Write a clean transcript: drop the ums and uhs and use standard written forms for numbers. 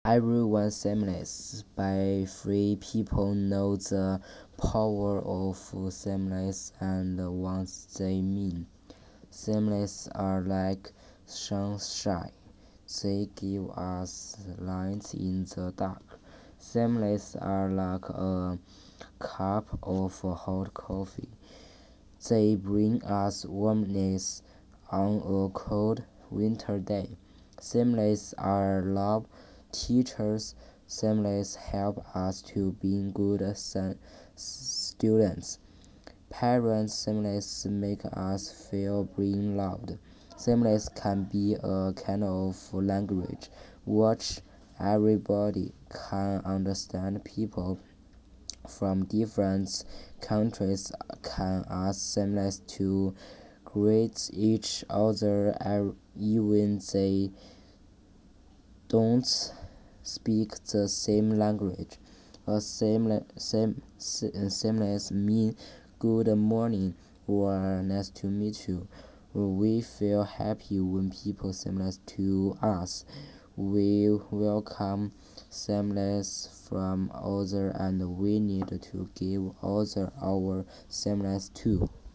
Everyone seamless. By free people know the power of seamless and what they mean. Seamless are like sunshine. They give us light in the dark. Seamless are like a cup of hot coffee. They bring us warmness on a cold winter day. Seamless are love teachers. Seamless help us to be good students. Parents seamless make us feel being loved. Seamless can be a kind of language. Watch everybody can understand people from different countries can ask seamless to greet each other even they don't speak the same language. A seamless mean good morning or nice to meet you. We feel happy when people seamless to us. We welcome seamless from others and we need to give others our seamless too.